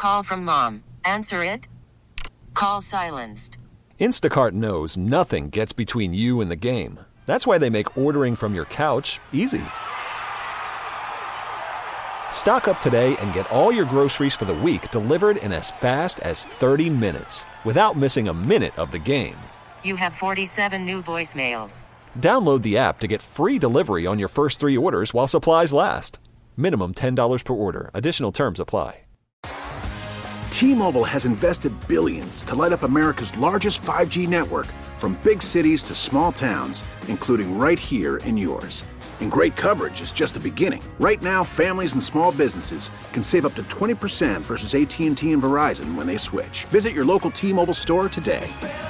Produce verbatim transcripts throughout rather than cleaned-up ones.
call from mom. Answer it. Call silenced. Instacart knows nothing gets between you and the game. That's why they make ordering from your couch easy. Stock up today and get all your groceries for the week delivered in as fast as thirty minutes without missing a minute of the game. You have forty-seven new voicemails. Download the app to get free delivery on your first three orders while supplies last. Minimum ten dollars per order. Additional terms apply. T-Mobile has invested billions to light up America's largest five G network, from big cities to small towns, including right here in yours. And great coverage is just the beginning. Right now, families and small businesses can save up to twenty percent versus A T and T and Verizon when they switch. Visit your local T-Mobile store today.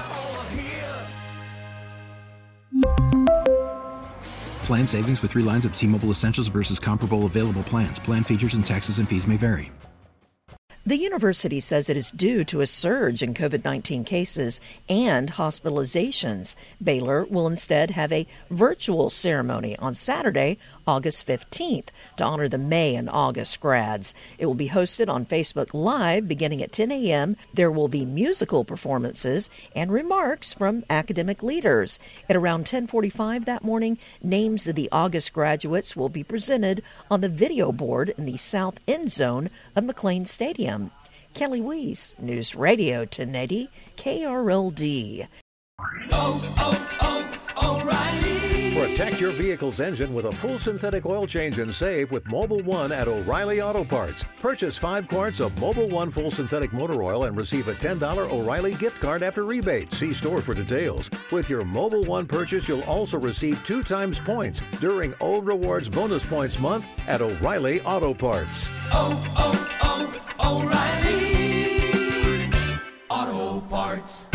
Plan savings with three lines of T-Mobile Essentials versus comparable available plans. Plan features and taxes and fees may vary. The university says it is due to a surge in COVID nineteen cases and hospitalizations. Baylor will instead have a virtual ceremony on Saturday, August fifteenth, to honor the May and August grads. It will be hosted on Facebook Live beginning at ten a.m. There will be musical performances and remarks from academic leaders. At around ten forty-five that morning, names of the August graduates will be presented on the video board in the south end zone of McLean Stadium. Kelly Weiss, News Radio ten eighty K R L D. Oh, oh, oh, O'Reilly. Protect your vehicle's engine with a full synthetic oil change and save with Mobil one at O'Reilly Auto Parts. Purchase five quarts of Mobil one full synthetic motor oil and receive a ten dollars O'Reilly gift card after rebate. See store for details. With your Mobil one purchase, you'll also receive two times points during O Rewards Bonus Points Month at O'Reilly Auto Parts. Oh, oh, oh, O'Reilly Auto Parts.